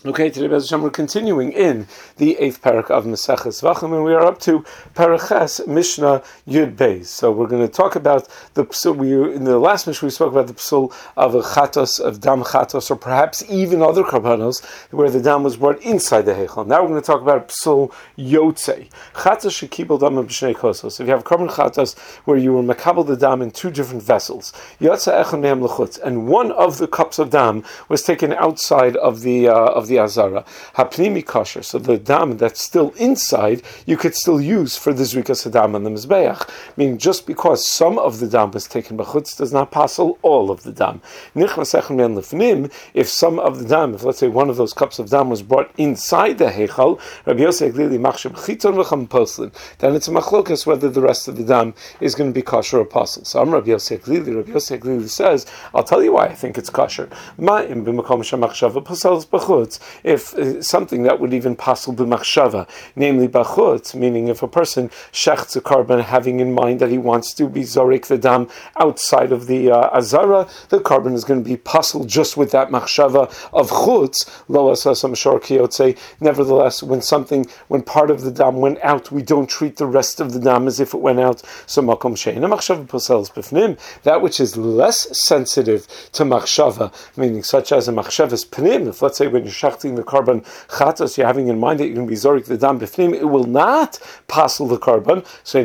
Okay, today Bez Hashem, we're continuing in the 8th parak of Maseches Zvachim, and we are up to Paraches Mishnah Yud Beis. So we're going to talk about the psul. In the last Mishnah we spoke about the psul of a chatos, of dam chatos, or perhaps even other karbanos where the dam was brought inside the heichal. Now we're going to talk about psul yotzei chatos shekibel dam b'shnei kosos. If you have karban chatos where you were makabel the dam in two different vessels, yotzei echad mehem lechutz, and one of the cups of dam was taken outside of the azara, hapnimi kosher. So the dam that's still inside, you could still use for the zrikas hadam on the mizbeach. Meaning, just because some of the dam was taken b'chutz does not passel all of the dam. If some of the dam, if let's say one of those cups of dam was brought inside the heichal, Rabbi Yosef Glili machsheb chiton v'cham poslin, then it's a machlokas whether the rest of the dam is going to be kosher or passel. So Rabbi Yosef Glili says, I'll tell you why I think it's kosher. Ma'im b'makom shemachshava pasels b'chutz. If something that would even passel b'machshava, namely b'chutz, meaning if a person shechts a carbon having in mind that he wants to be zorik the dam outside of the azara, the carbon is going to be passel just with that machshava of chutz, lo asasam shor kiyotze. Nevertheless, when part of the dam went out, we don't treat the rest of the dam as if it went out. So makom she'ena machshava pasels b'fnim, that which is less sensitive to machshava, meaning such as a machshavas pnim, if let's say when you're shechting the carbon chatos, you're having in mind that you're going to be zorik the dam b'fnim, it will not passel the carbon. So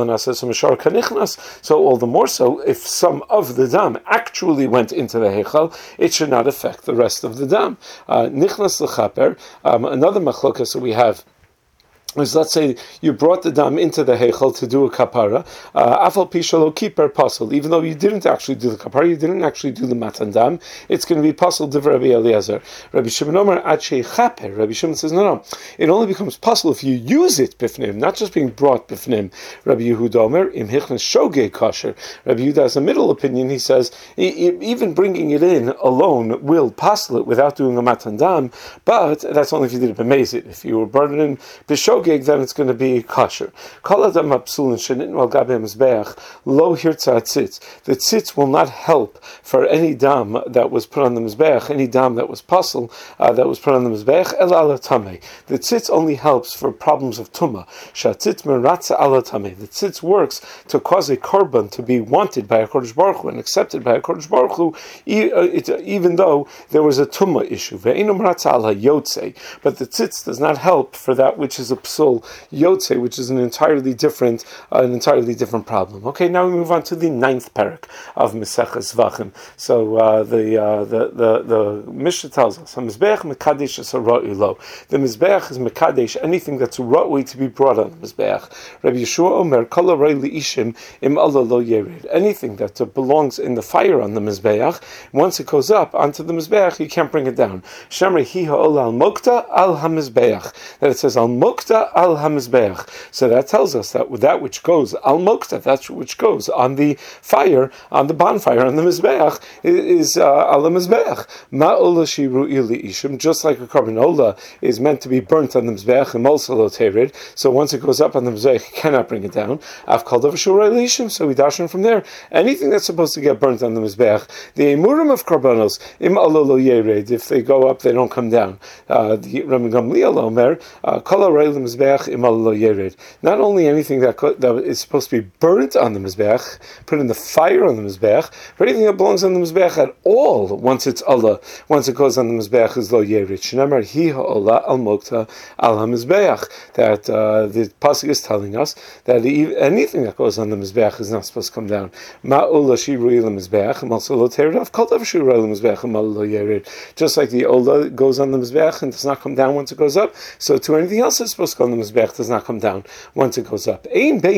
all the more so, if some of the dam actually went into the heichal, it should not affect the rest of the dam. Nichnas l'chaper, another machlokas that we have is, let's say you brought the dam into the heichal to do a kapara, afal pishalo kiper pasal, even though you didn't actually do the kapara, you didn't actually do the matan dam, it's going to be pasal divrei Rabbi Eliezer. Rabbi Shimon Omer ad shechaper. Rabbi Shimon says no, it only becomes pasal if you use it bifnim, not just being brought bifnim. Rabbi Yehuda Omer im hichnas shogeg kosher. Rabbi Yehuda has a middle opinion. He says even bringing it in alone will pasal it without doing a matan dam, but that's only if you did it b'mezid. If you were brought it in b'shogeg, then it's going to be kosher. The tzitz will not help for any dam that was put on the mizbeach, any dam that was pasel that was put on the mizbeach. The tzitz only helps for problems of tumah. The tzitz works to cause a korban to be wanted by a Kodesh Baruch Hu and accepted by a Kodesh Baruch Hu, even though there was a tumah issue. But the tzitz does not help for that which is a psul yotze, which is an entirely different problem. Okay, now we move on to the 9th parak of Maseches Zvachim. So the Mishnah tells us, "Mizbeach mekadesh es ha'ra'ui lo." The mizbeach is mekadesh anything that's ra'ui to be brought on the mizbeach. Rabbi Yeshua Omer, "Kol ha'ra'ui li'ishim im Allah lo yerid." Anything that belongs in the fire on the mizbeach, once it goes up onto the mizbeach, you can't bring it down. Shamri hi ha'ola al mokta al hamizbeach. That it says al mokta al hamizbeach. So that tells us that that which goes al mokta, that which goes on the fire, on the bonfire, on the mizbeach, is al mizbeach. Ma'ola shiru ili ishim, just like a carbon ola is meant to be burnt on the mizbeach, and also lo terid. So once it goes up on the mizbeach, you cannot bring it down. I've called over shura ishim, so we darshan from there. Anything that's supposed to get burnt on the mizbeach, the emurim of karbanos im Allah lo yered, if they go up, they don't come down. The Rabbi Gamliel Omer, kol ha'rei l'mizbeach im Allah lo yered. Not only anything that is supposed to be burnt on the mizbeach, put in the fire on the mizbeach, but anything that belongs on the mizbeach at all, once it's Allah, once it goes on the mizbeach, is lo yered. Shnamar hi ha'ola al mokta al hamizbeach. That the pasuk is telling us that anything that goes on the mizbeach is not supposed to come down. Ma'ola shirui l'mizbeach im also lo tered. I've called over shirui l'mizbeach im Allah lo yered. Just like the ola goes on the mizbeach and does not come down once it goes up, so to anything else that's supposed to go on the mizbeach does not come down once it goes up.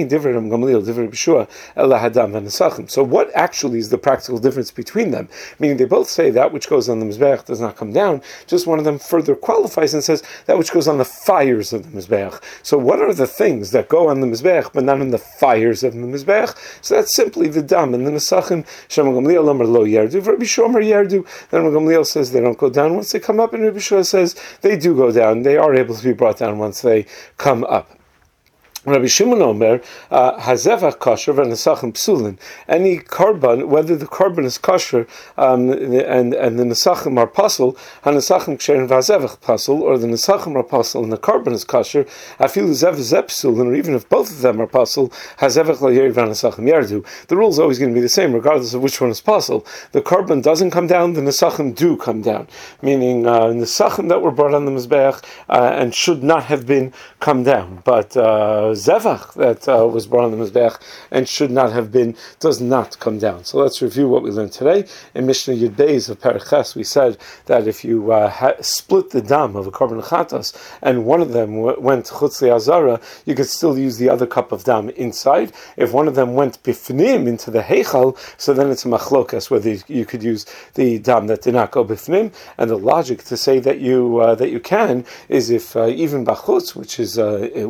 So what actually is the practical difference between them? Meaning they both say that which goes on the mizbeach does not come down, just one of them further qualifies and says that which goes on the fires of the mizbeach. So what are the things that go on the mizbeach but not on the fires of the mizbeach? So that's simply the dam and the nesachim. Shema Gamliel Omer lo yardu, Rabbi Shomer yardu. Then Rabbi Gamliel says they don't go down once they come up, and Rabbi Shua says they do go down. They are able to be brought down once they come up. Rabbi Shimon Omer, hazevach kosher v'nesachim psulin. Any korban, whether the korban is kosher and the nesachim are pasul, hanesachim ksherin v'hazevach pasul, or the nesachim are pasul and the korban is kosher, afilu zev psulin, or even if both of them are pasul, hazevach l'yeri v'hanesachim yardu. The rule is always going to be the same, regardless of which one is pasul. The korban doesn't come down, the nesachim do come down, meaning nesachim that were brought on the mizbeach and should not have been come down, but zevach that was brought on the mizbeach and should not have been does not come down. So let's review what we learned today. In Mishnah Yud Beis of Perek Ches, we said that if you split the dam of a korban chatas and one of them went chutz li'azara, you could still use the other cup of dam inside. If one of them went bifnim into the heichal, so then it's a machlokas whether you could use the dam that did not go bifnim. And the logic to say that you can is if even bachutz, which is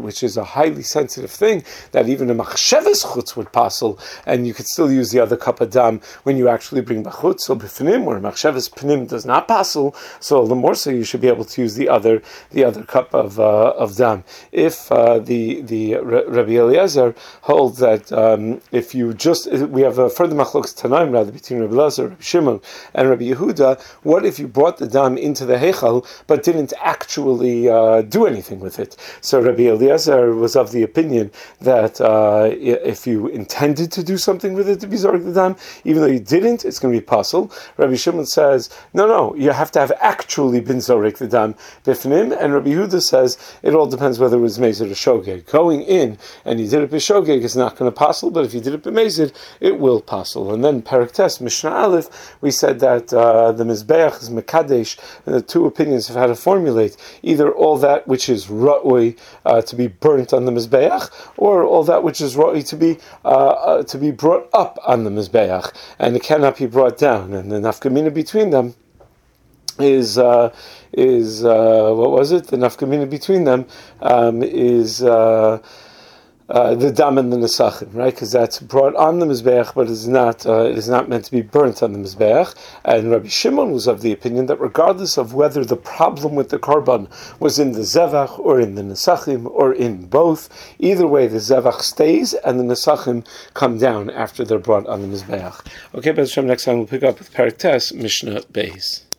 a highly sensitive thing, that even a machsheves chutz would passel, and you could still use the other cup of dam when you actually bring bachutz, so b'fnim, where machsheves pnim does not passel, so the more so you should be able to use the other cup of dam. If the Rabbi Eliezer holds that if you we have a further machlokes tanaim rather between Rabbi Eliezer, Rabbi Shimon, and Rabbi Yehuda. What if you brought the dam into the heichal but didn't actually do anything with it? So Rabbi Eliezer was of the opinion that if you intended to do something with it to be zorek the dam, even though you didn't, it's going to be pasul. Rabbi Shimon says, no, you have to have actually been zorek the dam bifnim, and Rabbi Yehuda says it all depends whether it was mezid or shogeg. Going in and you did it b'shogeg is not going to pasul, but if you did it b'mezid, it will pasul. And then Perek Tes, Mishnah Aleph, we said that the mizbeach is mekadesh, and the two opinions of how to formulate either all that which is ra'ui to be burnt on the mizbeach, or all that which is ra'ui to be brought up on the mizbeach, and it cannot be brought down. And the nafkamina between them is what was it? The nafkamina between them is the dam and the nesachim, right? Because that's brought on the mizbeach, but it is not meant to be burnt on the mizbeach. And Rabbi Shimon was of the opinion that regardless of whether the problem with the korban was in the zevach or in the nesachim or in both, either way the zevach stays and the nesachim come down after they're brought on the mizbeach. Okay, B'ez Hashem, next time we'll pick up with Perek Tes, Mishnah Beis.